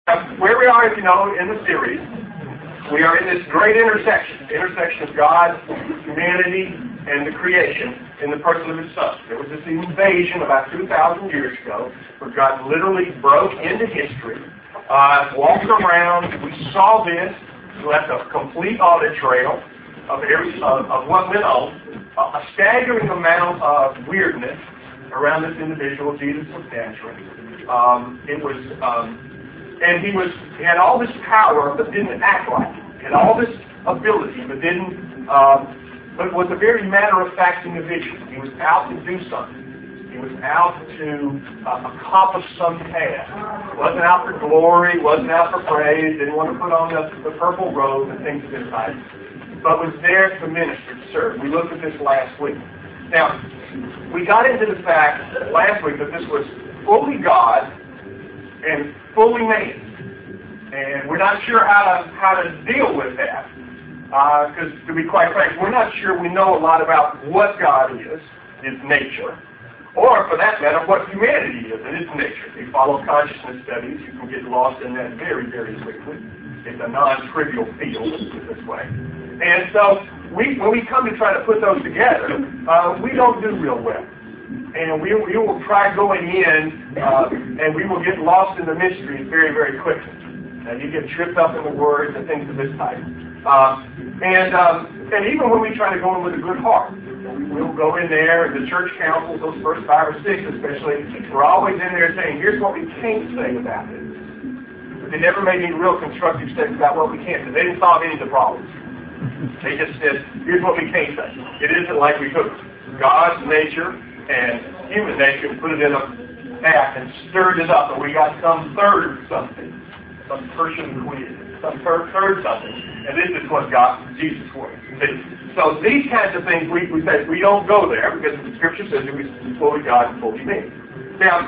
Where we are, as you know, in the series, we are in this great intersection of God, humanity, and the creation in the person of His Son. There was this invasion about 2,000 years ago where God literally broke into history, walked around. We saw this, left a complete audit trail of what went on, a staggering amount of weirdness around this individual, Jesus of Nazareth. And he had all this power, but didn't act like it. He had all this ability, but was a very matter-of-fact individual. He was out to do something. He was out to accomplish some task. Wasn't out for glory, wasn't out for praise, didn't want to put on the purple robe and things of this type, but was there to minister, to serve. We looked at this last week. Now, we got into the fact last week that this was fully God and fully man. And we're not sure how to deal with that. Because, to be quite frank, we're not sure we know a lot about what God is, His nature, or, for that matter, what humanity is and its nature. If you follow consciousness studies, you can get lost in that very, very quickly. It's a non-trivial field, let's put it this way. And so, when we come to try to put those together, we don't do real well. And we will try going in, and we will get lost in the mysteries very, very quickly. You get tripped up in the words and things of this type. And even when we try to go in with a good heart, we'll go in there, and the church councils, those first 5 or 6 especially, we're always in there saying, here's what we can't say about it. But they never made any real constructive statements about what we can't say. They didn't solve any of the problems. They just said, here's what we can't say. It isn't like we took God's nature and human nature and put it in a vat and stirred it up, and we got some third something, some Persian queen, some third something, and this is what Jesus was. So these kinds of things, we say we don't go there because the Scripture says that we're fully God and fully man. Now,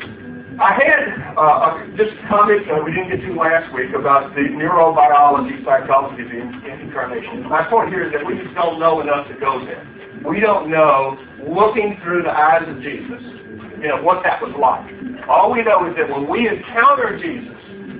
I had just a comment we didn't get to last week about the neurobiology, psychology of the incarnation. My point here is that we just don't know enough to go there. We don't know, looking through the eyes of Jesus, what that was like. All we know is that when we encounter Jesus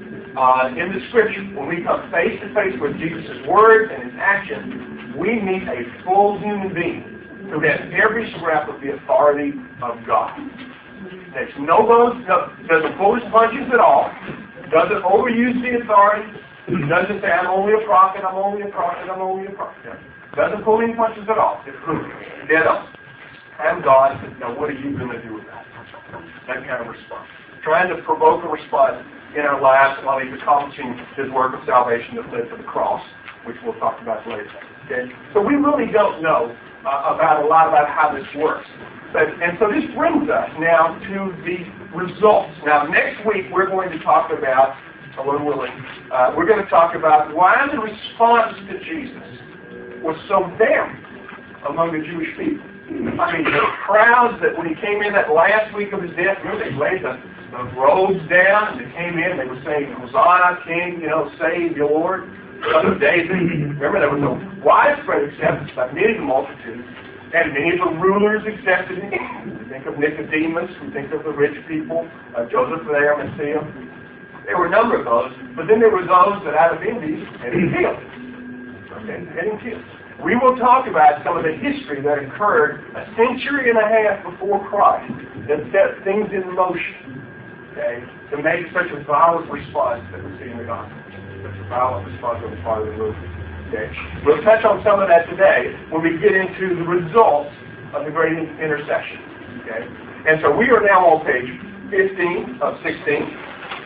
in the Scripture, when we come face to face with Jesus' words and His actions, we meet a full human being who has every scrap of the authority of God. Takes no bones, doesn't pull his punches at all, doesn't overuse the authority, doesn't say, I'm only a prophet, I'm only a prophet, I'm only a prophet. Doesn't pull any punches at all. It's dead on. I'm God. Now what are you going to do with that? That kind of response. Trying to provoke a response in our lives while He's accomplishing His work of salvation that led to the cross, which we'll talk about later. Okay? So we really don't know a lot about how this works. And so this brings us now to the results. Now next week we're going to talk about, Lord willing, we're going to talk about why the response to Jesus was so damning among the Jewish people. I mean, the crowds that when He came in that last week of His death, they laid the robes down, and they came in, they were saying, Hosanna, King, save your Lord, Son of David. Remember, there was a widespread acceptance by many of the multitudes, and many of the rulers accepted Him. We think of Nicodemus, we think of the rich people, Joseph of Arimathea. There were a number of those, but then there were those that out of envy had Him killed. Okay, had Him killed. We will talk about some of the history that occurred a century and a half before Christ that set things in motion, okay, to make such a violent response that we see in the Gospel. Such a violent response on the part of the movement. Okay. We'll touch on some of that today when we get into the results of the great intercession. Okay. And so we are now on page 15 of 16.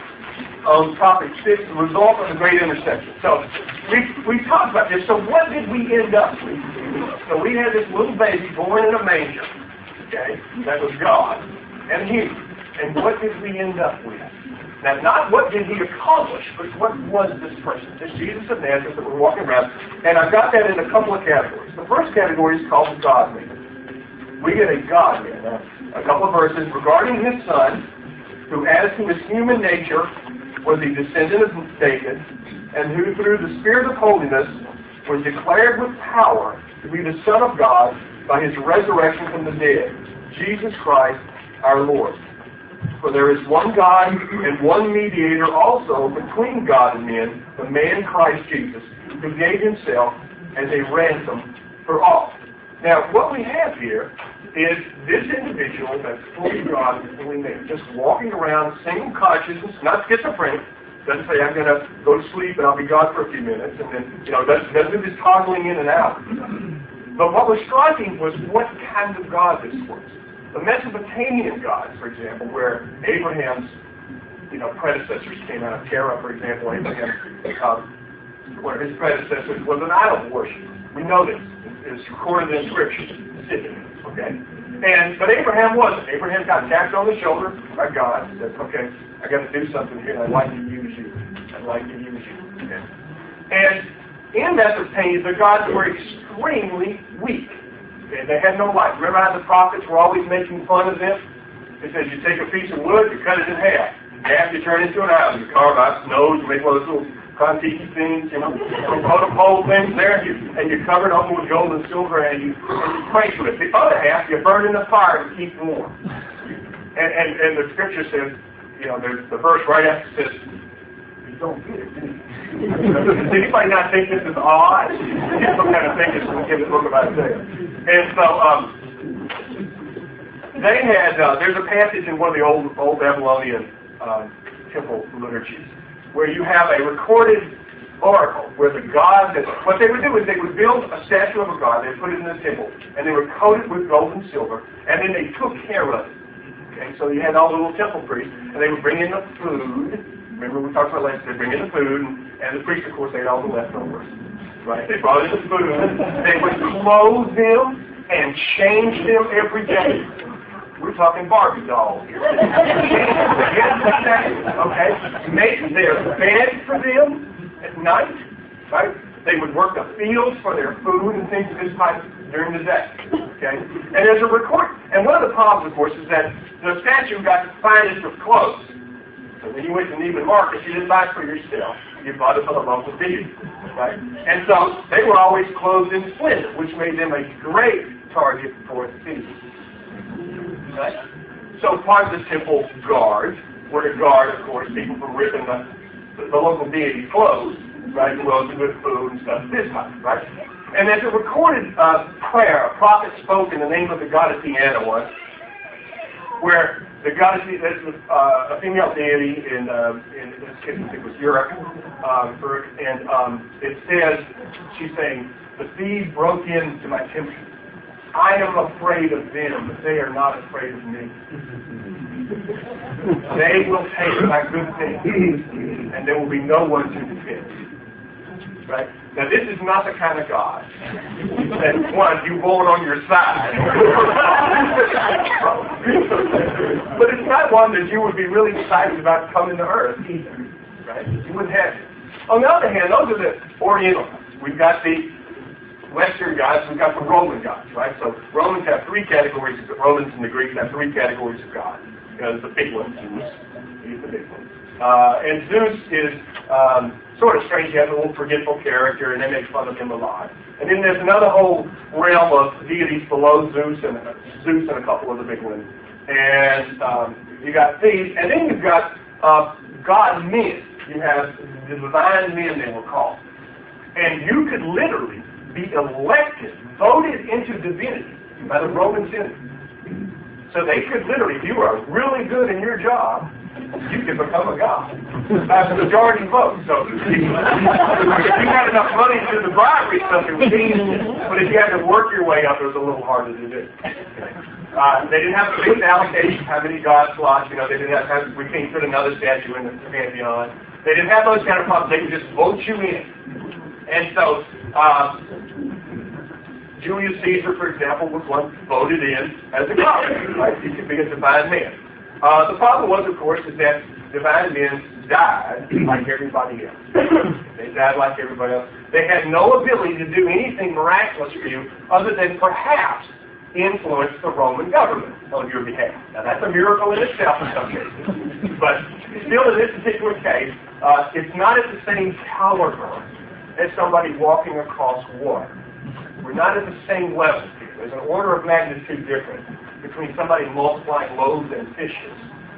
On topic 6, the result of the great intercession. So we talked about this. So what did we end up with? So we had this little baby born in a manger, okay, that was God and human. And what did we end up with? Now, not what did He accomplish, but what was this person, this Jesus of Nazareth that we're walking around. And I've got that in a couple of categories. The first category is called the God-man. We get a God-man. A couple of verses regarding His Son, who as to His human nature was a descendant of David, and who through the Spirit of holiness was declared with power to be the Son of God by His resurrection from the dead, Jesus Christ our Lord. For there is one God and one mediator also between God and men, the man Christ Jesus, who gave himself as a ransom for all. Now, what we have here is this individual that's fully God and fully man, just walking around, single consciousness, not schizophrenic. Doesn't say, I'm going to go to sleep and I'll be God for a few minutes. And then, doesn't do this toggling in and out. But what was striking was what kind of God this was. The Mesopotamian gods, for example, where Abraham's, predecessors came out of Terah, for example, Abraham, where his predecessors was an idol worshiper. We know this. It's recorded in Scripture. Okay? But Abraham wasn't. Abraham got tapped on the shoulder by God and said, okay, I got to do something here, and I'd like to use you. Okay? And in Mesopotamia, the gods were extremely weak. Okay? They had no life. Remember how the prophets were always making fun of them? They said, you take a piece of wood, you cut it in half. Half you turn into an island. You carve out its nose, you make one of those little Kontiki things, pole things there, and you cover it up with gold and silver, and you pray to it. The other half, you burn in the fire to keep warm. And the Scripture says, there's the verse right after says, you don't get it, do you? Does anybody not think this is odd? Some kind of thing is in the book of Isaiah. And so, they had, there's a passage in one of the old Babylonian temple liturgies where you have a recorded oracle where the god what they would do is they would build a statue of a god, they'd put it in the temple, and they would coat it with gold and silver, and then they took care of it. Okay, so you had all the little temple priests, and they would bring in the food. Remember we talked about last, they'd bring in the food, and the priests, of course, ate all the leftovers. Right? They brought in the food. They would clothe them and change them every day. We're talking Barbie dolls here. Okay? Make their bed for them at night. Right? They would work the fields for their food and things of this type during the day. Okay? And there's a record. And one of the problems, of course, is that the statue got the finest of clothes. So when you went to Neiman Marcus, you didn't buy it for yourself. You bought it for the local deity. Right? And so they were always clothed in splendor, which made them a great target for thieves. Right? So part of the temple guards were to guard, of course, people from ripping the local deity clothes, right? Clothes with food and stuff, this type, right? And there's a recorded prayer a prophet spoke in the name of the goddess Diana once, where the goddess, that's a female deity in this case, I think it was Europe, and it says, she's saying, the thieves broke into my temple. I am afraid of them, but they are not afraid of me. They will take my good things, and there will be no one to defend. Right? Now, this is not the kind of God that, one, you want on your side. But it's not one that you would be really excited about coming to earth either. Right? You wouldn't have it. On the other hand, those are the Oriental gods. We've got the Western gods, we've got the Roman gods, right? So Romans have three categories, Romans and the Greeks have three categories of God. There's the big one, Zeus. He's the big one. And Zeus is sort of strange. He has a little forgetful character, and they make fun of him a lot. And then there's another whole realm of deities below Zeus and a couple of the big ones. And you got these, and then you've got God men. You have the divine men, they were called. And you could literally be elected, voted into divinity by the Roman Senate. So they could literally, if you were really good in your job, you could become a god by the majority vote. So if you had enough money to do the bribery stuff, it was easy. But if you had to work your way up, it was a little harder to do. They didn't have a fixed allocation, how many god slots, they didn't have, we can't put another statue in the pantheon. They didn't have those kind of problems. They could just vote you in. And so, Julius Caesar, for example, was one voted in as a god, right? He could be a divine man. The problem was, of course, is that divine men died like everybody else. They died like everybody else. They had no ability to do anything miraculous for you other than perhaps influence the Roman government on your behalf. Now, that's a miracle in itself in some cases. But still, in this particular case, it's not at the same caliber as somebody walking across water. We're not at the same level here. There's an order of magnitude difference between somebody multiplying loaves and fishes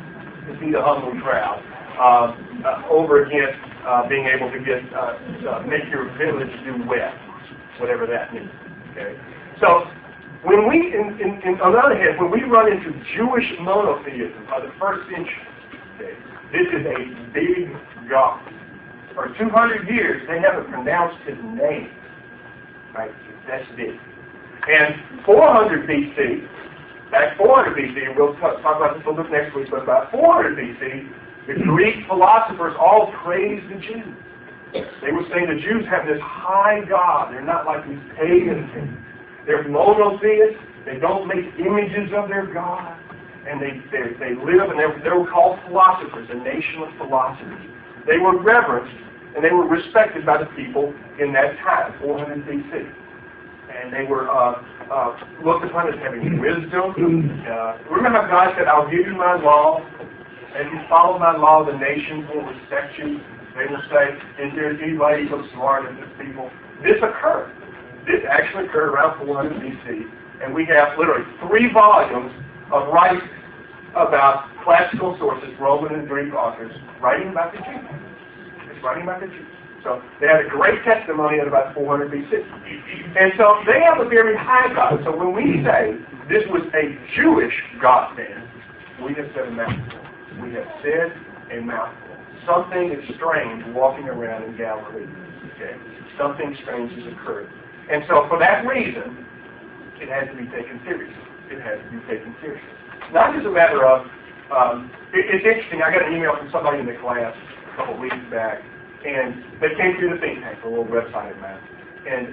to see the humble crowd over against being able to get make your village do well, whatever that means. Okay, so when we, on the other hand, when we run into Jewish monotheism by the first century, okay, this is a big God. For 200 years, they haven't pronounced his name. Right? That's big. And 400 BC, back 400 BC, we'll talk about this a little bit next week, but about 400 BC, the Greek philosophers all praised the Jews. They were saying the Jews have this high God. They're not like these pagan things. They're monotheists. They don't make images of their God. And they live, and they were called philosophers, a nation of philosophers. They were reverenced, and they were respected by the people in that time, 400 BC. And they were looked upon as having wisdom. Remember how God said, I'll give you my law, and if you follow my law, the nations will respect you. They will say, is there anybody so smart as this people? This occurred. This actually occurred around 400 BC. And we have literally 3 volumes of writings about classical sources, Roman and Greek authors, writing about the Jews. It's writing about the Jews. So they had a great testimony at about 400 BC. And so they have a very high God. So when we say this was a Jewish God man, we have said a mouthful. We have said a mouthful. Something is strange walking around in Galilee. Okay? Something strange has occurred. And so for that reason, it has to be taken seriously. It has to be taken seriously. Not just a matter of, it's interesting, I got an email from somebody in the class a couple of weeks back, and they came through the think tank, a little website of mine. And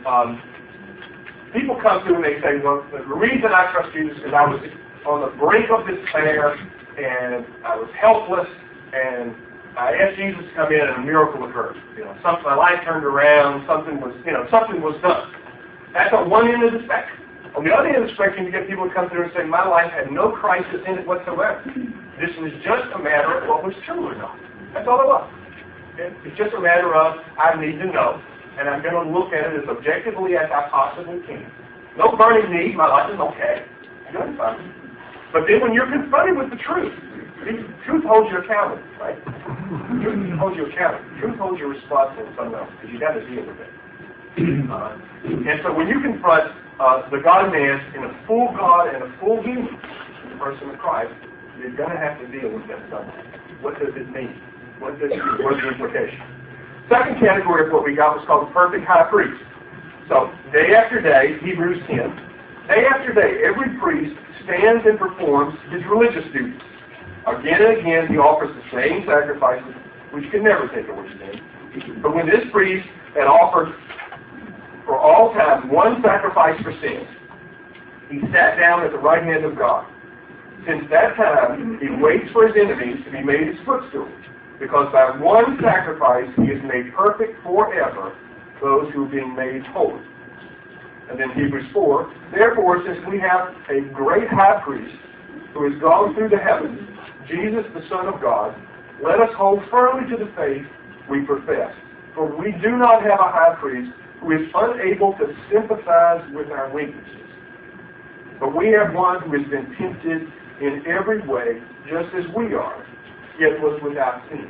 people come through and they say, well, the reason I trust Jesus is I was on the brink of despair, and I was helpless, and I asked Jesus to come in, and a miracle occurred. Something, my life turned around, something was done. That's on one end of the spectrum. On the other end of the spectrum, you get people who come through and say, my life had no crisis in it whatsoever. This was just a matter of what was true or not. That's all it was. It's just a matter of, I need to know, and I'm going to look at it as objectively as I possibly can. No burning need, my life is okay. Good, fine. But then when you're confronted with the truth holds you accountable, right? Truth holds you accountable. Truth holds you responsible in some way, because you've got to deal with it. And so when you confront the God-man in a full God and a full human, the person of Christ, you're going to have to deal with that somehow. What does it mean? What's the implication? Second category of what we got was called the perfect high priest. So day after day, Hebrews 10, day after day, every priest stands and performs his religious duties. Again and again, he offers the same sacrifices, which can never take away sin. But when this priest had offered for all time one sacrifice for sin, he sat down at the right hand of God. Since that time, he waits for his enemies to be made his footstool, because by one sacrifice he has made perfect forever those who are being made holy. And then Hebrews 4, therefore, since we have a great high priest who has gone through the heavens, Jesus, the Son of God, let us hold firmly to the faith we profess. For we do not have a high priest who is unable to sympathize with our weaknesses. But we have one who has been tempted in every way, just as we are, yet was without sin.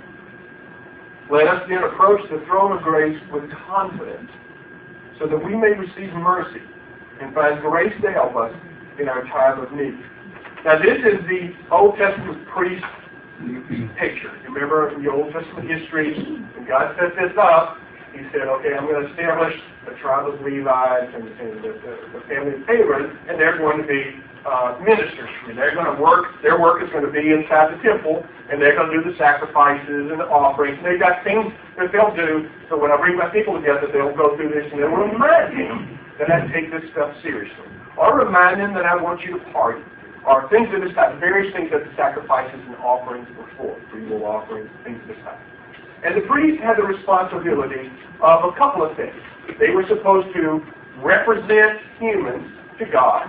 Let us then approach the throne of grace with confidence, so that we may receive mercy and find grace to help us in our time of need. Now this is the Old Testament priest picture. You remember in the Old Testament history, when God set this up, he said, okay, I'm going to establish the tribe of Levi and the family of Aaron, and they're going to be ministers. And they're going to work, their work is going to be inside the temple, and they're going to do the sacrifices and the offerings. And they've got things that they'll do, so when I bring my people together, they'll go through this, and they'll remind them that I take this stuff seriously. Or remind them that I want you to party. Or things of this type, various things that the sacrifices and offerings were for, free will offerings, things of this type. And the priest had the responsibility of a couple of things. They were supposed to represent humans to God.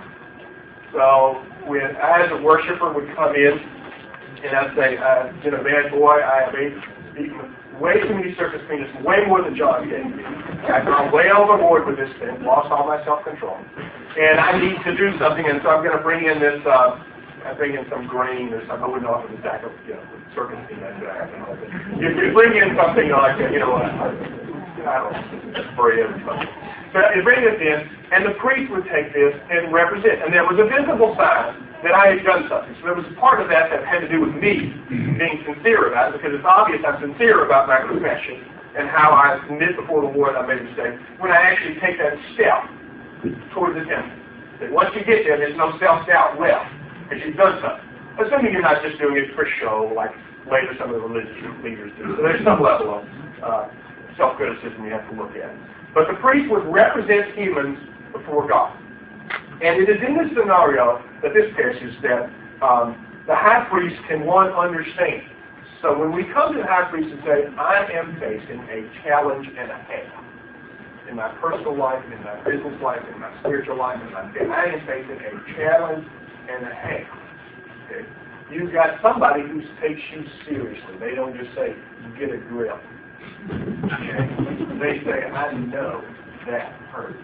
So when I, as a worshiper, would come in and I'd say, bad boy, I have eaten way too many circus peanuts, way more than John gave me. I've gone way overboard with this thing, lost all my self-control. And I need to do something, and so I'm going to bring in this I bring in some grain or something. I wouldn't offer the sack of, circus peanuts. If you bring in something like, I don't know, bread or something. So you bring this in, and the priest would take this and represent. And there was a visible sign that I had done something. So there was a part of that had to do with me being sincere about it, because it's obvious I'm sincere about my confession and how I admit before the Lord I made a mistake when I actually take that step towards the temple. That once you get there, there's no self-doubt left, because you've done something. Assuming you're not just doing it for show, like later some of the religious leaders do. So there's some level of self-criticism you have to look at. But the priest would represent humans before God. And it is in this scenario that this passage that the high priest can, one, understand. So when we come to the high priest and say, I am facing a challenge and a half in my personal life, in my business life, in my spiritual life, in my faith, I am facing a challenge and a half. Okay? You've got somebody who takes you seriously. They don't just say, get a grip. Okay? They say, I know that hurts.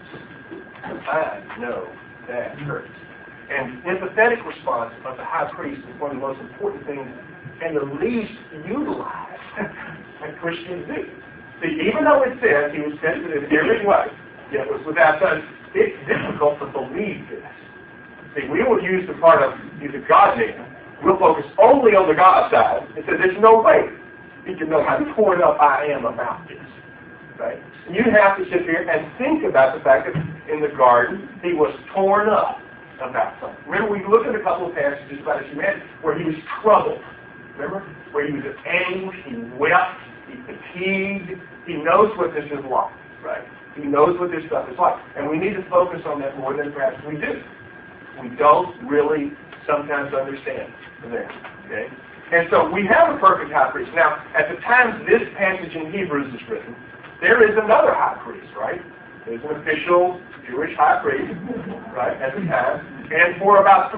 I know that hurts. And empathetic response of the high priest is one of the most important things and the least utilized that Christians do. See, even though it says he was sensitive in every way, yet was without sin, it's difficult to believe this. See, we will use the part of he's a God man. We'll focus only on the God side and say there's no way he can know how torn up I am about this. Right? And you have to sit here and think about the fact that in the garden he was torn up about something. Remember, we looked at a couple of passages about his humanity where he was troubled. Remember? Where he was anguished, he wept, he fatigued. He knows what this is like, right? He knows what this stuff is like. And we need to focus on that more than perhaps we do. We don't really sometimes understand that, okay? And so we have a perfect high priest. Now, at the time this passage in Hebrews is written, there is another high priest, right? There's an official Jewish high priest, right, at the time. And for about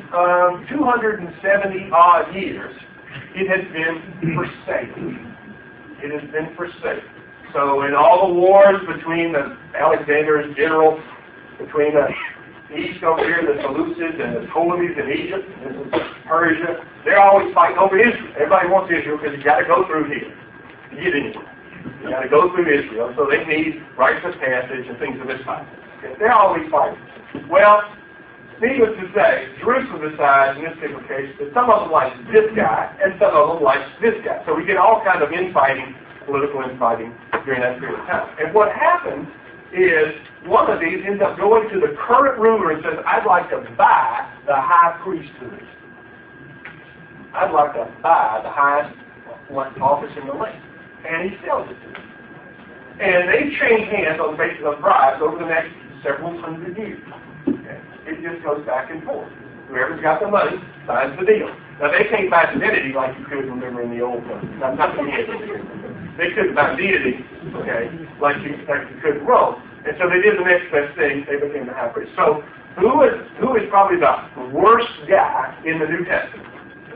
270 odd years, it has been forsaken. It has been forsaken. So in all the wars between the Alexander's generals, between the east over here, the Seleucids and the Ptolemies in Egypt, and Persia, they're always fighting over Israel. Everybody wants Israel because you got to go through here to get anywhere. You got to go through Israel, so they need rites of passage and things of this type. Okay? They're always fighting. Well, needless to say, Jerusalem decides in this particular case that some of them like this guy and some of them like this guy. So we get all kinds of infighting, political infighting during that period of time. And what happens is one of these ends up going to the current ruler and says, I'd like to buy the high priesthood. I'd like to buy the highest office in the land. And he sells it to them. And they change hands on the basis of bribes over the next several hundred years. Okay? It just goes back and forth. Whoever's got the money signs the deal. Now, they can't buy divinity like you could remember in the old one. Not the They couldn't buy deity, okay, like you could in Rome. And so they did the next best thing. They became the high priest. So who is probably the worst guy in the New Testament?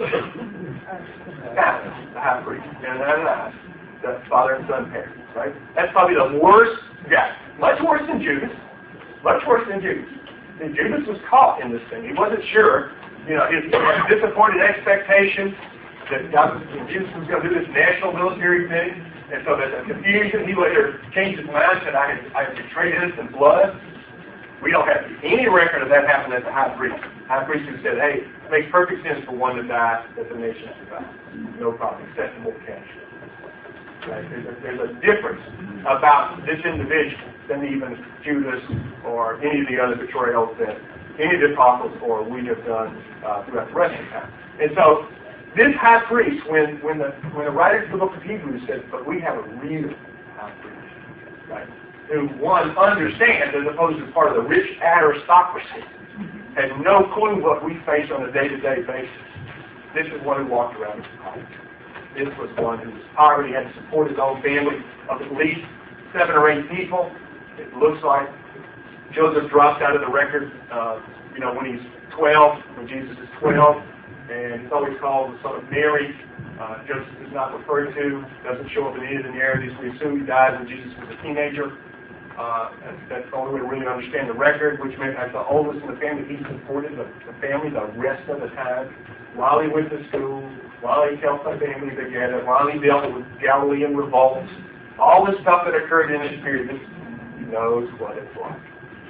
The high priest. And Ananias, the father and son pair, right? That's probably the worst guy. Much worse than Judas. Much worse than Judas. And Judas was caught in this thing. He wasn't sure, his disappointed expectation that Jesus was going to do this national military thing. And so there's a confusion. He later changed his mind and said, I have betrayed innocent blood. We don't have any record of that happening at the high priest. High priest who said, hey, it makes perfect sense for one to die that the nation survive. No problem. Acceptable cash. Right? There's a difference about this individual than even Judas or any of the other betrayals that any of the apostles or we have done throughout the rest of the time. And so this high priest, when the writers of the book of Hebrews said, but we have a real high priest, right, who one understands as opposed to part of the rich aristocracy, has no clue what we face on a day-to-day basis. This is one who walked around with poverty. This was one who was poverty, had to support his own family of at least 7 or 8 people. It looks like Joseph drops out of the record, when he's 12, when Jesus is 12, and he's always called the son of Mary. Joseph is not referred to, doesn't show up in any of the narratives. We assume he died when Jesus was a teenager. That's the only way to really understand the record, which meant as the oldest in the family, he supported the family the rest of the time. While he went to school, while he kept the family together, while he dealt with Galilean revolts, all this stuff that occurred in this period, he knows what it's like.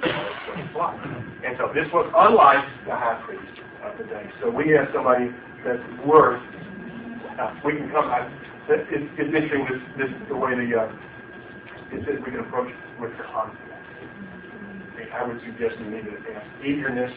And so this was unlike the high priest of the day. So we have somebody that's worth, we can come out. It's interesting, this the way it says we can approach it with confidence. I would suggest we need to add eagerness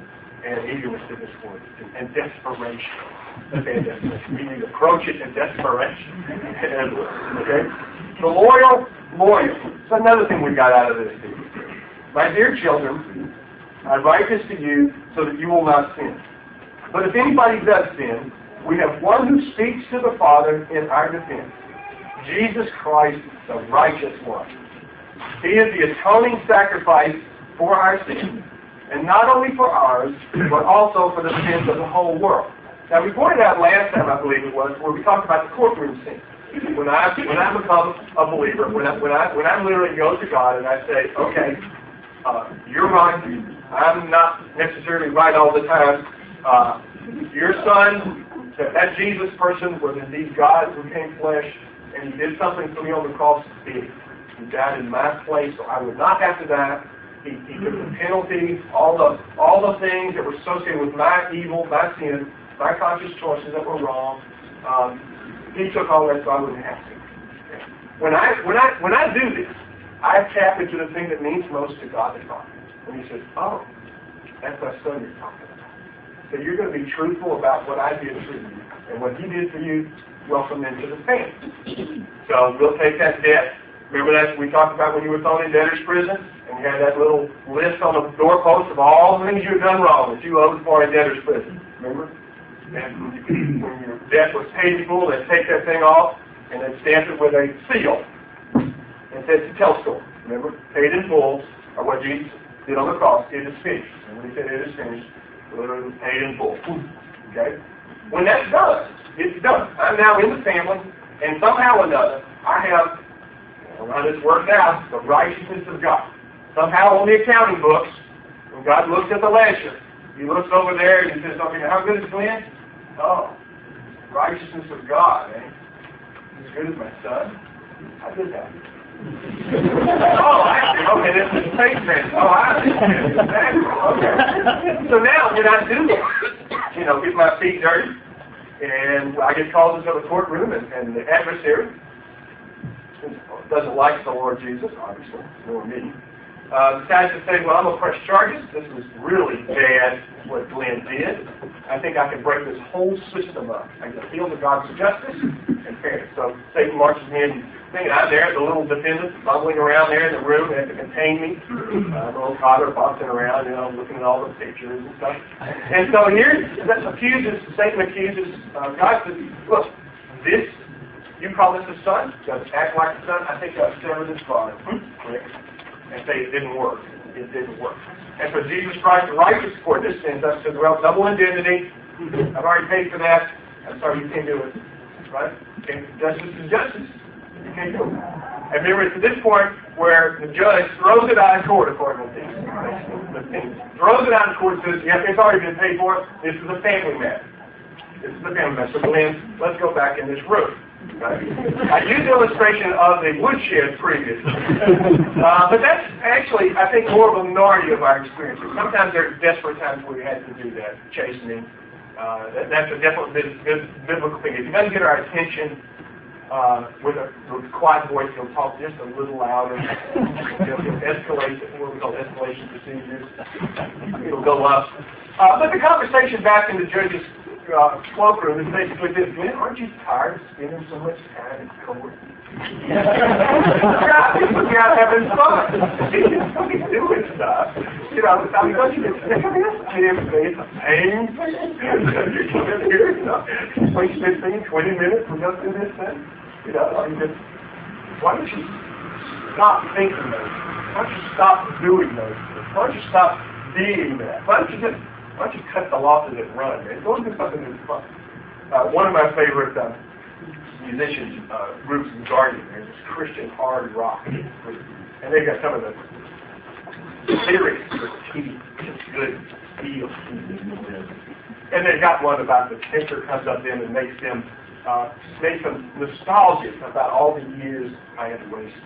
to this word, and desperation. We need to approach it in desperation. Okay? The loyal. It's another thing we got out of this. My dear children, I write this to you so that you will not sin. But if anybody does sin, we have one who speaks to the Father in our defense, Jesus Christ, the righteous one. He is the atoning sacrifice for our sins, and not only for ours, but also for the sins of the whole world. Now, we pointed out last time, I believe it was, where we talked about the courtroom scene. When I become a believer, when I literally go to God and I say, okay, you're right, I'm not necessarily right all the time. Your son, that Jesus person was indeed God who became flesh, and he did something for me on the cross. He died in my place, so I would not have to die. He took the penalty, all the things that were associated with my evil, my sin, my conscious choices that were wrong. He took all that, so I wouldn't have to. When I do this, I tap into the thing that means most to God the Father. And He says, "Oh, that's my son you're talking about. So you're going to be truthful about what I did for you, and what He did for you. Welcome into the family." So we'll take that debt. Remember that we talked about when you were thrown in debtor's prison, and you had that little list on the doorpost of all the things you had done wrong that you owed for in debtor's prison. Remember? And when your debt was paid in full, they'd take that thing off and they'd stamp it with a seal. And it said Telescope. Remember? Paid in full, or what Jesus did on the cross. It is finished. And when He said it is finished, literally paid in full. Okay? When that's done, it's done. I'm now in the family, and somehow or another, I have, how this worked out, the righteousness of God. Somehow on the accounting books, when God looks at the ledger, He looks over there and He says, okay, how good is Glenn? Oh, righteousness of God, eh? As good as my son? How did that? Oh, I see. Okay, this is faith man. Oh, I see. Okay. So now, when I do, get my feet dirty, and I get called into the courtroom, and the adversary doesn't like the Lord Jesus, obviously, nor me, decides to say, well, I'm going to press charges. This was really bad, what Glenn did. I think I can break this whole system up. I can appeal to God's justice and fairness. So Satan marches me in, thinking I'm there, the little defendant, bumbling around there in the room, they have to contain me. The little toddler boxing around, looking at all the pictures and stuff. And so here, Satan accuses God, says, look, this, you call this a son? Does it act like a son? I think I'll sever this father. And say it didn't work. It didn't work. And for Jesus Christ, the righteous for this sin, thus says, well, double indemnity. I've already paid for that. I'm sorry, you can't do it. Right? And justice is justice. You can't do it. And remember, it's to this point where the judge throws it out of court, according to things. Throws it out of court and says, yeah, it's already been paid for. This is a family matter. So Glenn, let's go back in this room. Right? I used the illustration of the woodshed previously. But that's actually, I think, more of a minority of our experiences. Sometimes there are desperate times where we had to do that, chastening. That's a definitely biblical thing. If he doesn't get our attention with a quiet voice, he'll talk just a little louder. He'll escalate, what we call escalation procedures. It'll go up. But the conversation back in the judge's cloakroom is basically this: Glenn, aren't you tired of spending so much time in court? You're out having fun. You're doing stuff. Don't you get sick of this? It's a pain. You come in here, waste 15, 20 minutes and go through this thing. Why don't you stop thinking those? Why don't you stop doing those? Why don't you stop being that? Why don't you cut the losses and run, man? Go do something that's fun. One of my favorite musicians groups in Guardian. There's this Christian hard rock group, and they've got some of the lyrics for good feel. And they've got one about the tinker comes up in and makes them nostalgic about all the years I had wasted.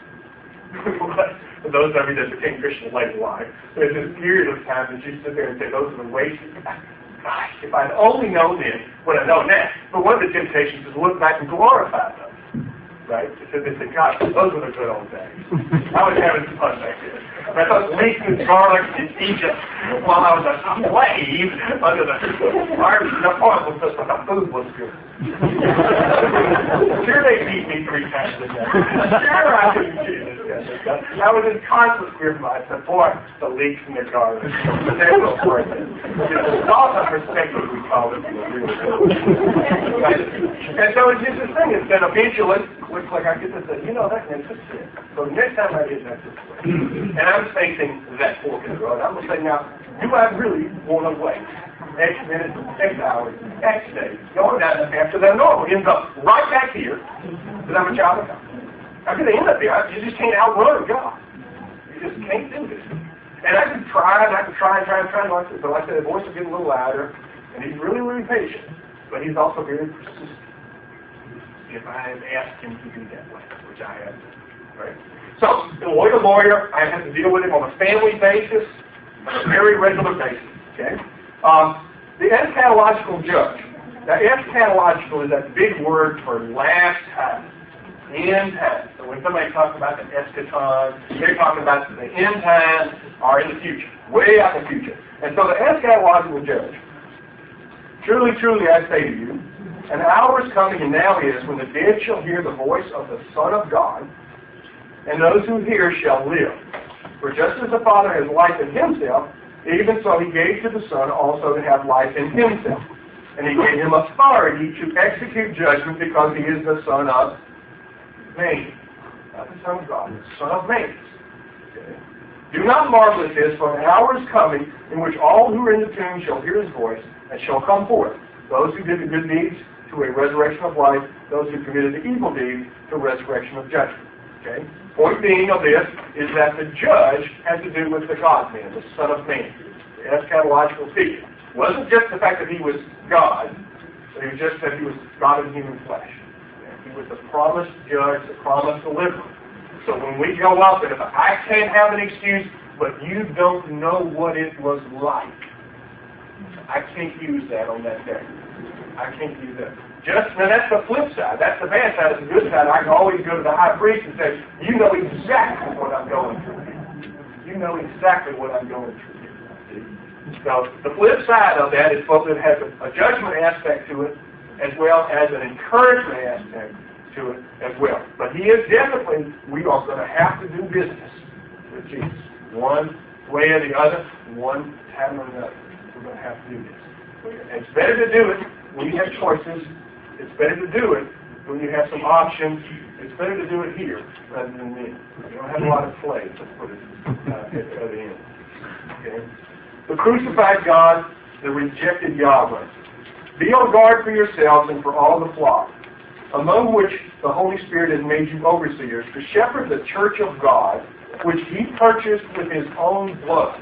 For those of you that became Christian late in life, there's this period of time that you sit there and say, those are the wasted. Gosh, if I'd only known then what I know now. But one of the temptations is to look back and glorify them. Right? So they say, gosh, those were the good old days. I was having fun back then. I thought leeks and garlic in Egypt while I was a slave under the arms of the farm was just like the food was good. Sure, they beat me 3 times a day. Sure, I couldn't do this. I was in constant fear of myself. Boy, the leeks and the garlic. But they're no worth it. It's all a perspective, we call it. And so it's just this thing. It's then eventually, looks like I get to say, that makes sense. So next time I get that this way. And I'm facing that fork in the road. I'm going to say, now, do I really want to wait X minutes, X hours, X days, going down the path to that normal? Ends up right back here, because I'm a child of God. How can they end up there? You just can't outrun God. You just can't do this. And I can try, and I can try. But like I said, the voice is getting a little louder, and he's really, really patient. But he's also very persistent. If I have asked him to do that way, which I have, right? So, the lawyer, I have to deal with him on a family basis, on a very regular basis, okay? The eschatological judge. Now, eschatological is that big word for last time, end time. So when somebody talks about the eschaton, they're talking about the end time or in the future, way out in the future. And so the eschatological judge, truly, truly, I say to you, an hour is coming, and now is, when the dead shall hear the voice of the Son of God, and those who hear shall live. For just as the Father has life in himself, even so he gave to the Son also to have life in himself. And he gave him authority to execute judgment, because he is the Son of man. Not the Son of God, the Son of man. Okay. Do not marvel at this, for an hour is coming in which all who are in the tomb shall hear his voice, and shall come forth. Those who did the good deeds to a resurrection of life, those who committed the evil deeds to a resurrection of judgment. Okay? Point being of this is that the judge has to do with the God-man, the Son of Man, the eschatological figure. It wasn't just the fact that he was God, but it was just that he was God in human flesh. He was the promised judge, the promised deliverer. So when we go up, and if I can't have an excuse, but you don't know what it was like, I can't use that on that day. I can't use that. Now that's the flip side. That's the bad side. That's the good side. I can always go to the high priest and say, you know exactly what I'm going through. You know exactly what I'm going through. So the flip side of that is both it has a judgment aspect to it, as well as an encouragement aspect to it as well. But he is definitely, we are going to have to do business with Jesus. One way or the other, one time or another. We're going to have to do this. It's better to do it when you have choices. It's better to do it when you have some options. It's better to do it here rather than then. You don't have a lot of slaves, let's put it at the other end. Okay? The crucified God, the rejected Yahweh. Be on guard for yourselves and for all the flock, among which the Holy Spirit has made you overseers, to shepherd the church of God, which he purchased with his own blood.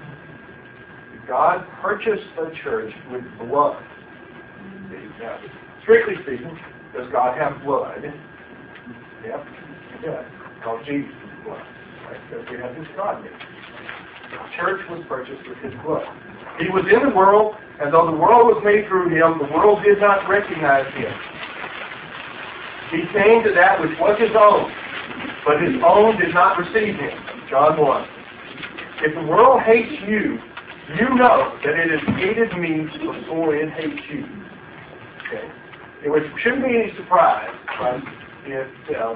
God purchased the church with blood. Now, strictly speaking, does God have blood? Yep, he does. Called Jesus' blood. Right? Because we have this God nature. The church was purchased with his blood. He was in the world, and though the world was made through him, the world did not recognize him. He came to that which was his own, but his own did not receive him. John 1. If the world hates you, you know that it has hated me before it hates you. Okay. It shouldn't be any surprise if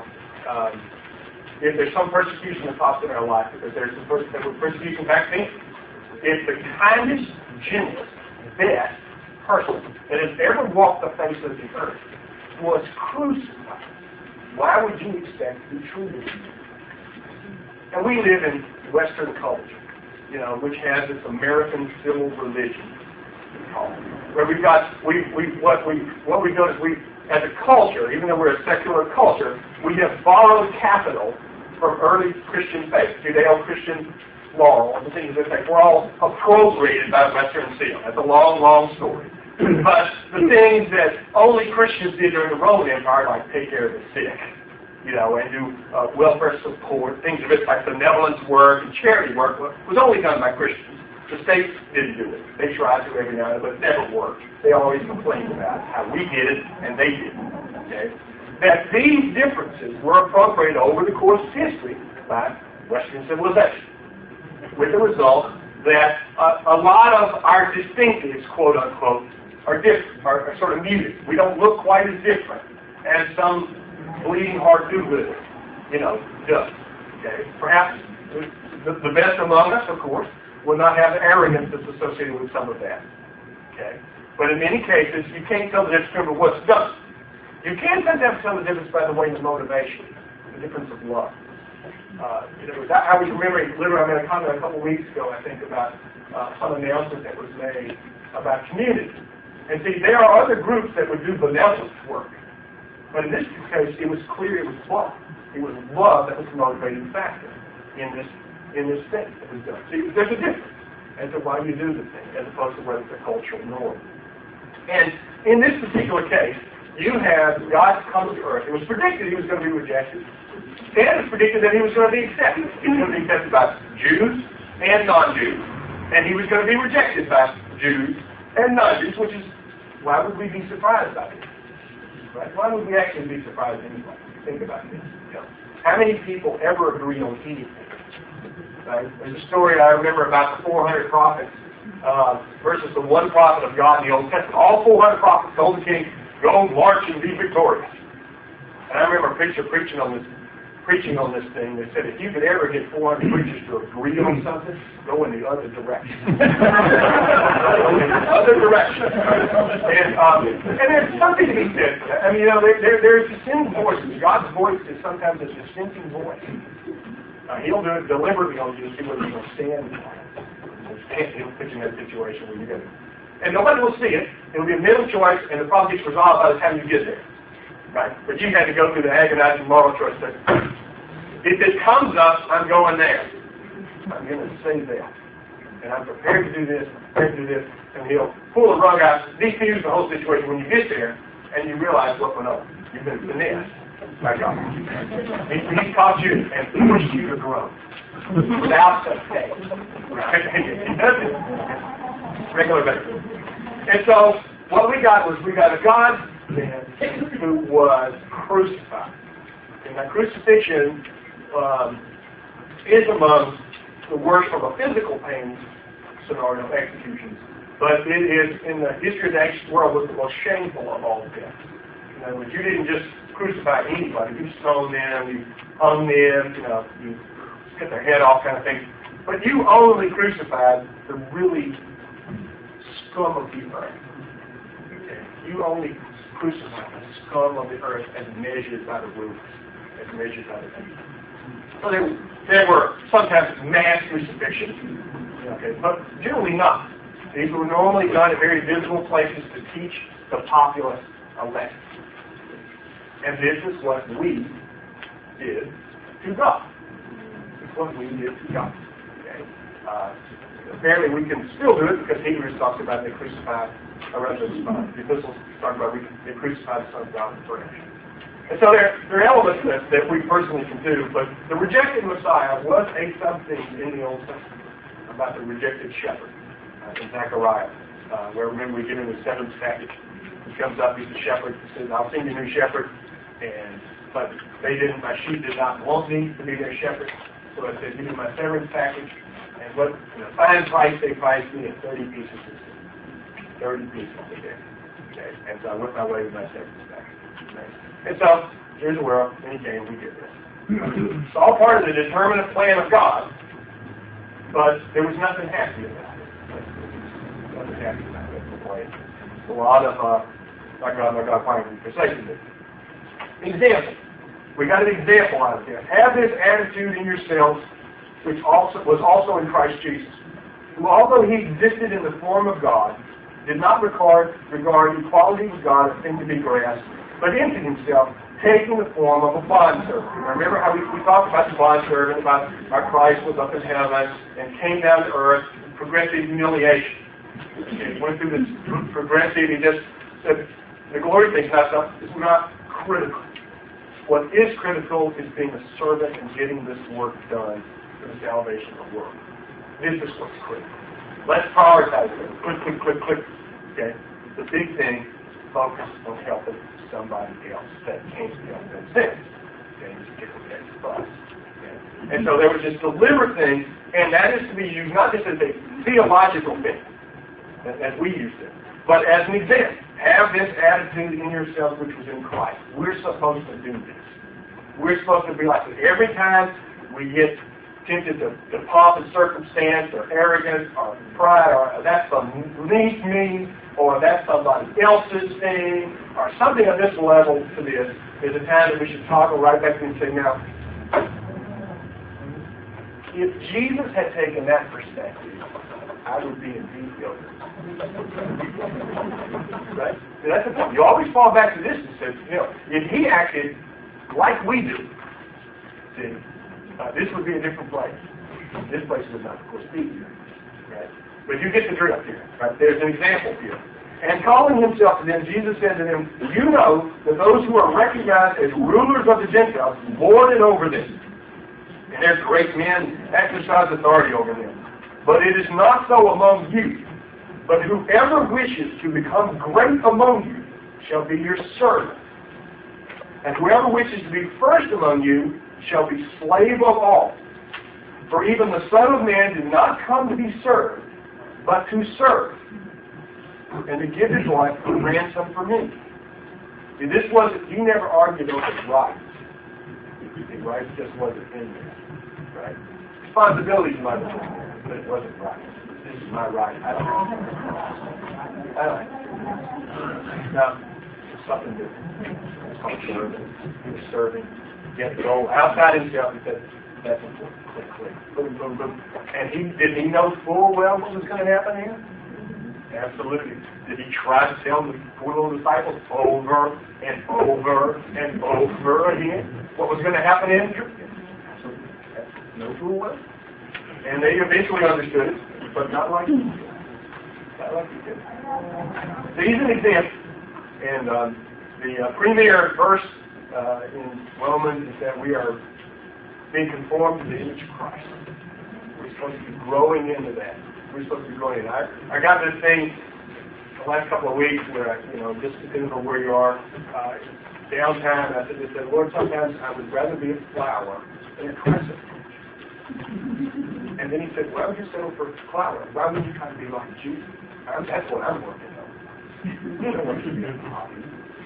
there's some persecution that pops in our life, because there's some persecution back then. If the kindest, gentlest, best person that has ever walked the face of the earth was crucified, why would you expect to be treated? And we live in Western culture, which has this American civil religion, where what we've done is as a culture, even though we're a secular culture, we have borrowed capital from early Christian faith, Judeo-Christian law, and things that were all appropriated by Western Seal. That's a long, long story. But the things that only Christians did during the Roman Empire, like take care of the sick, and do welfare support, things of it like benevolence work and charity work, was only done by Christians. The state didn't do it. They tried to every now and then, but it never worked. They always complained about how we did it and they didn't. Okay? That these differences were appropriated over the course of history by Western civilization, with the result that a lot of our distinctives, quote unquote, are different, are sort of muted. We don't look quite as different as some bleeding heart do-gooder, does. Okay? Perhaps the best among us, of course, will not have the arrogance that's associated with some of that. Okay? But in many cases, you can't tell the difference between what's done. You can sometimes tell the difference by the way of motivation, the difference of love. I was remembering, literally, I made a comment a couple weeks ago, I think, about some announcement that was made about community. And see, there are other groups that would do benevolence work. But in this case, it was clear it was love. It was love that was the motivating factor in this thing that was done. See, there's a difference as to why you do the thing, as opposed to whether it's a cultural norm. And in this particular case, you have God come to earth. It was predicted he was going to be rejected. And it was predicted that he was going to be accepted. He was going to be accepted by Jews and non-Jews. And he was going to be rejected by Jews and non-Jews, which is, why would we be surprised by this? Right? Why would we actually be surprised anyway? Think about this. How many people ever agree on anything? Right? There's a story I remember about the 400 prophets versus the one prophet of God in the Old Testament. All 400 prophets told the king, go march and be victorious. And I remember a preacher preaching on this thing. They said, if you could ever get 400 preachers to agree on something, go in the other direction. Go in the other direction. And there's something to be said for that. I mean, there's dissenting voices. God's voice is sometimes a dissenting voice. He'll do it deliberately on you to see whether you're going to stand. He'll put you in that situation where you're going to. And nobody will see it. It'll be a middle choice, and the problem gets resolved by the time you get there. Right? But you had to go through the agonizing moral choice. If it comes up, I'm going there. I'm going to say that. And I'm prepared to do this, and he'll pull the rug out, defuse the whole situation when you get there, and you realize what went on. You've been finessed by God. He taught you and pushed you to grow without success. Right? He does it. Regular basis. And so what we got was a God man who was crucified. And that crucifixion is among the worst from a physical pain scenario of executions, but it is in the history of the ancient world was the most shameful of all deaths. In other words, you didn't just crucify anybody. You stoned them, you hung them, you cut their head off, kind of thing. But you only crucified the really scum of the earth. Okay? You only crucified the scum of the earth as measured by the rulers, as measured by the people. So there were sometimes mass crucifixions, okay, but generally not. These were normally done at very visible places to teach the populace a lesson. And this is what we did to God. This is what we did to God. Okay? Apparently we can still do it because Hebrews talks about they crucified, the epistles talk about they crucified the Son of God in flesh. And so there are elements that we personally can do, but the rejected Messiah was a something in the Old Testament about the rejected shepherd in Zechariah, where remember we give him the seventh package. He comes up, he's the shepherd, he says, I'll send you a new shepherd, but my sheep did not want me to be their shepherd, so I said, give me my severance package, and what fine price they priced me at 30 pieces of silver. 30 pieces a day. Okay, and so I went my way with my severance package. Okay. And so, here's the world, and he came, we did this. It's all part of the determinate plan of God, but there was nothing happy about it. Nothing happy about it. A lot of, my God, finally forsaken it. Example. We got an example out of this. Have this attitude in yourselves, which was also in Christ Jesus, who, although he existed in the form of God, did not regard equality with God as thing to be grasped, but emptied himself, taking the form of a bondservant. Remember how we talked about the bondservant, about how Christ was up in heaven and came down to earth, progressive humiliation. He went through this progressive, he just said, the glory thing is not critical. What is critical is being a servant and getting this work done for the salvation of the world. This is what's critical. Let's prioritize it. Click. Okay? The big thing, focus on helping somebody else that can't help themselves. Okay? Okay? And so there was this deliberate thing, and that is to be used not just as a theological thing, as we used it, but as an example. Have this attitude in yourself which was in Christ. We're supposed to do this. We're supposed to be like this. Every time we get tempted to pomp and circumstance or arrogance or pride or that's beneath me or that's somebody else's thing or something on this level to this is a time that we should toggle right back and say, now, if Jesus had taken that perspective, I would be in deep guilt. Right? So that's the point. You always fall back to this and say, if he acted like we do, see, this would be a different place. This place would not, of course, be here. Right? But you get the drift here. Right? There's an example here. And calling himself to them, Jesus said to them, you know that those who are recognized as rulers of the Gentiles lord it over them. And their great men exercise authority over them. But it is not so among you. But whoever wishes to become great among you shall be your servant. And whoever wishes to be first among you shall be slave of all. For even the Son of Man did not come to be served, but to serve, and to give his life a ransom for many. See, this wasn't, he never argued over rights. The rights just wasn't in there. Right? Responsibilities might have been there, but it wasn't right. This is my right. I don't know. Now, it's something different. It's called serving. He was serving. He had to go outside himself and said, that's important. Click. Boom, boom, boom. And did he know full well what was going to happen here? Absolutely. Did he try to tell the poor little disciples over and over and over again what was going to happen in Israel? Absolutely. No full well. And they eventually understood it, but not like he did. Not like he did. So he's an example. And the premier verse in Romans is that we are being conformed to the image of Christ. We're supposed to be growing into that. We're supposed to be growing into that. I got this thing the last couple of weeks where, just depending on where you are, downtime, I said, Lord, sometimes I would rather be a flower than a crescent. And then he said, well, you settle for flower. Why wouldn't you try to be like Jesus? That's what I'm working on. You don't want you to be a poppy.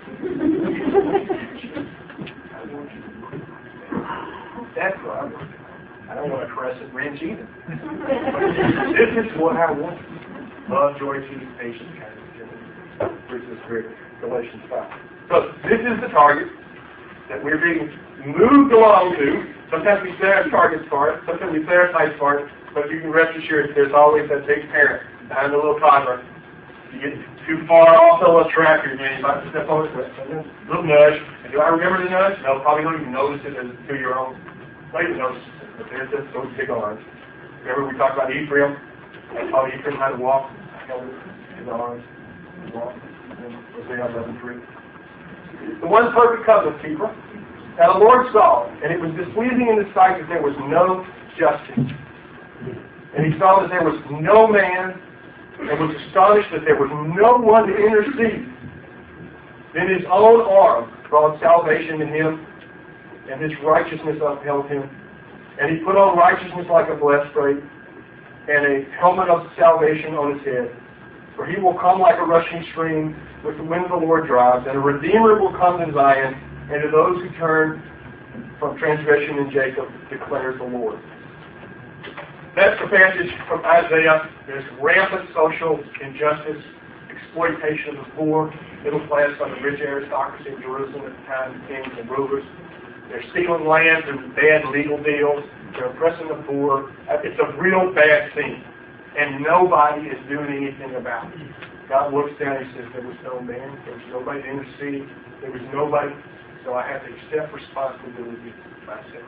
I want you to be that's what I'm working on. I don't want a crescent wrench either. This is what I want. Love, joy, peace, patience, kindness, gentleness, fruits of the Spirit, Galatians 5. So this is the target that we're being moved along to. Sometimes we set our targets for it, sometimes we set our sights for it, but you can rest assured there's always that big parent behind the little toddler. You get too far off the little tractor, man, you might step on it, a little nudge. And do I remember the nudge? No, probably don't even notice it as a 2-year-old. I didn't notice it, but there's just those big arms. Remember we talked about Ephraim? That's how Ephraim had to walk. I held his arms, walk, and Hosea 11:3. The one perfect covenant keeper. Now the Lord saw, and it was displeasing in his sight that there was no justice. And he saw that there was no man, and was astonished that there was no one to intercede. Then his own arm brought salvation to him, and his righteousness upheld him. And he put on righteousness like a breastplate, and a helmet of salvation on his head. For he will come like a rushing stream, which the wind of the Lord drives, and a Redeemer will come to Zion, and to those who turn from transgression in Jacob, declares the Lord. That's the passage from Isaiah. There's rampant social injustice, exploitation of the poor, middle class by the rich aristocracy in Jerusalem at the time, kings and rulers. They're stealing land through bad legal deals. They're oppressing the poor. It's a real bad scene. And nobody is doing anything about it. God looks down and He says, there was no man, there was nobody to intercede, there was nobody, so I have to accept responsibility myself.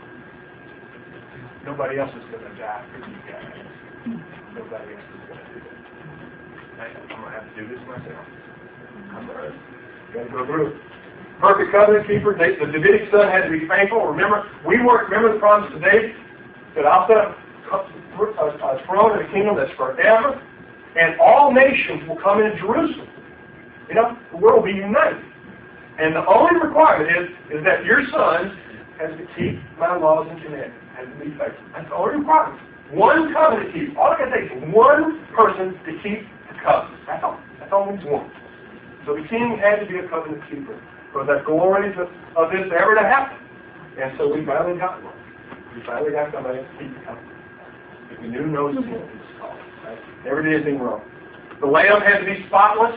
Nobody else is going to die for you guys. Nobody else is going to do that. I'm going to have to do this myself. I'm going to go through it. Perfect covenant keeper. The Davidic son had to be faithful. Remember the promise to David that I'll set up a throne in a kingdom that's forever, and all nations will come into Jerusalem. You know, the world will be united. And the only requirement is that your son has to keep my laws and commandments, has to be faithful. That's the only requirement. One covenant keeper. All I can say is one person to keep the covenant. That's all. That's all means one. So the king had to be a covenant keeper for the glories of this ever to happen. And so we finally got one. We finally got somebody to keep the covenant. If we knew no sin, it's called. Right? Never did anything wrong. The lamb had to be spotless.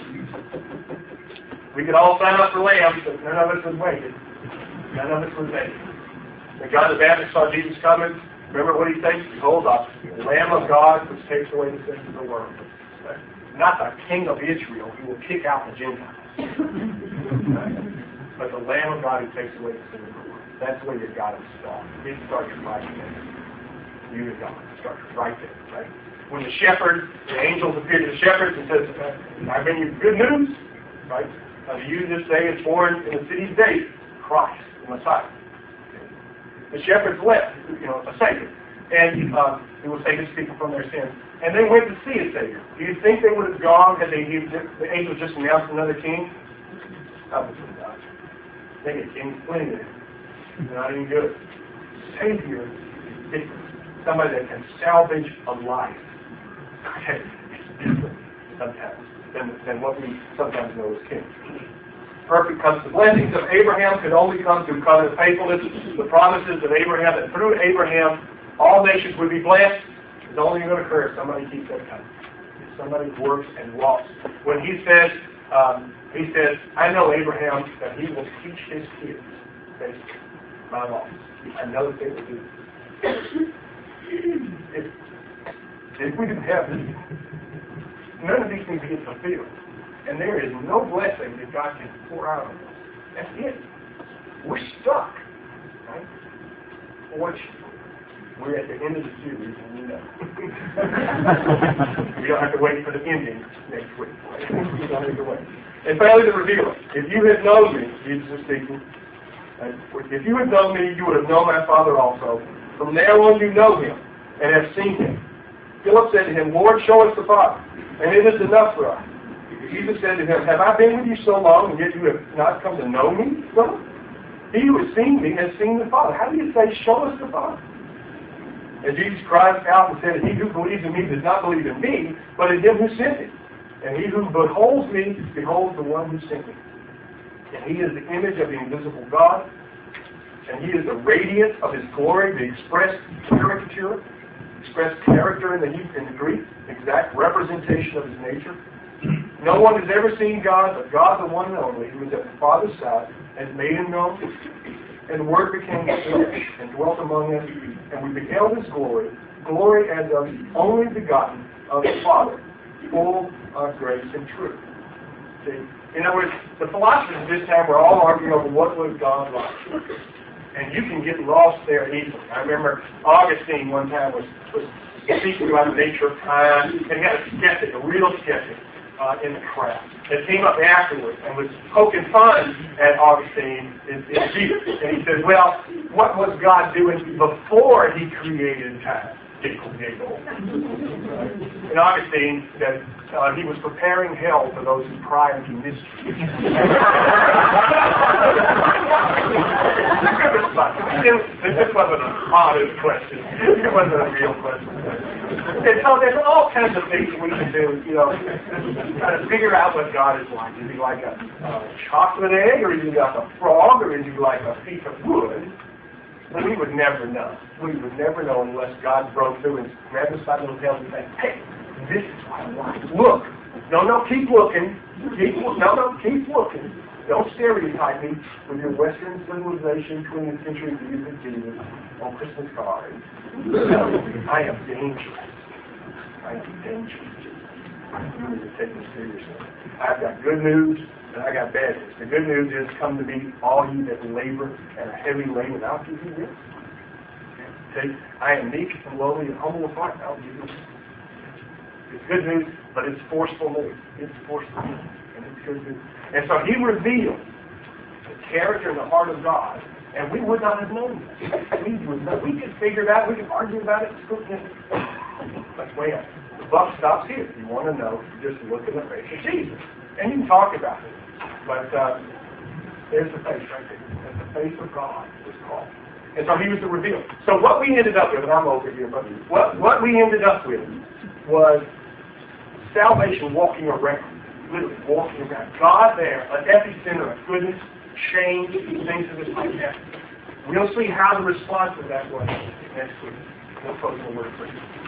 We could all sign up for lambs, but none of us was waiting. None of us was waiting. When John the Baptist saw Jesus coming, remember what he said? Behold, the Lamb of God which takes away the sins of the world. Right? Not the King of Israel who will kick out the Gentiles. Right? But the Lamb of God who takes away the sins of the world. That's where you got to start. It starts right there. You and God. It starts right there. Right? When the angels appear to the shepherds and says, I bring you good news, right? To you this day is born in the city's David, Christ, the Messiah. The shepherds left, a Savior. And it was saving people from their sins. And they went to see a Savior. Do you think they would have gone had the angel just announced another king? Obviously not. They get kings plenty of it. Not even good. Savior is somebody that can salvage a life. Okay. It's different sometimes than what we sometimes know as kings. Perfect covenant. The blessings of Abraham could only come through covenant faithfulness. The promises of Abraham, that through Abraham all nations would be blessed, is only going to occur if somebody keeps that covenant. If somebody works and walks. When he says, I know Abraham that he will teach his kids, basically, my law. I know that they will do it. If we didn't have this, none of these things get fulfilled. And there is no blessing that God can pour out on us. That's it. We're stuck. Right? Fortunately, we're at the end of the series, and we know. We don't have to wait for the ending next week. Right? We don't have to wait. And finally, the revealer. If you had known me, Jesus is speaking, if you had known me, you would have known my Father also. From now on, you know him and have seen him. Philip said to him, Lord, show us the Father, and it is enough for us. Jesus said to him, have I been with you so long, and yet you have not come to know me, Philip? He who has seen me has seen the Father. How do you say, show us the Father? And Jesus cried out and said, he who believes in me does not believe in me, but in him who sent me. And he who beholds me beholds the one who sent me. And he is the image of the invisible God, and he is the radiance of his glory, the express character in the Greek, exact representation of his nature. No one has ever seen God, but God, the one and only, who is at the Father's side, has made him known. And the Word became flesh and dwelt among us, and we beheld his glory, glory as of the only begotten of the Father, full of grace and truth. See? In other words, the philosophers at this time were all arguing over what was God like. And you can get lost there easily. I remember Augustine one time was speaking about the nature of time, and he had a skeptic, a real skeptic, in the crowd that came up afterwards and was poking fun at Augustine in Jesus. And he said, well, what was God doing before he created time? Giggle. And Augustine said he was preparing hell for those who pry into mystery. This wasn't an honest question. It wasn't a real question. And so there's all kinds of things we can do, try to figure out what God is like. Is he like a chocolate egg, or is he like a frog, or is he like a piece of wood? We would never know. We would never know unless God broke through and grabbed us by the little tail and said, hey, this is what I like. Look. No, keep looking. Keep looking. Don't stereotype me with your Western civilization 20th century views of Jesus on Christmas cards. I am dangerous. You need to take me seriously. I've got good news and I got bad news. The good news is, come to me, all you that labor and are heavy laden, and I'll give you rest. Okay? I am meek and lowly and humble of heart. I'll give you rest. It's good news, but it's forceful news. It's forceful news, and it's good news. And so he revealed the character and the heart of God, and we would not have known that. We could figure it out. We could argue about it. But wait, the buck stops here. If you want to know, just look in the face of Jesus. And you can talk about it. But there's the face right there. And the face of God was called. And so he was the reveal. So what we ended up with, and I'm over here, but what we ended up with was salvation walking around. Literally walking around. God there, an epicenter of goodness, change, things of this like that. We'll see how the response to that was next week. We'll close the word for you.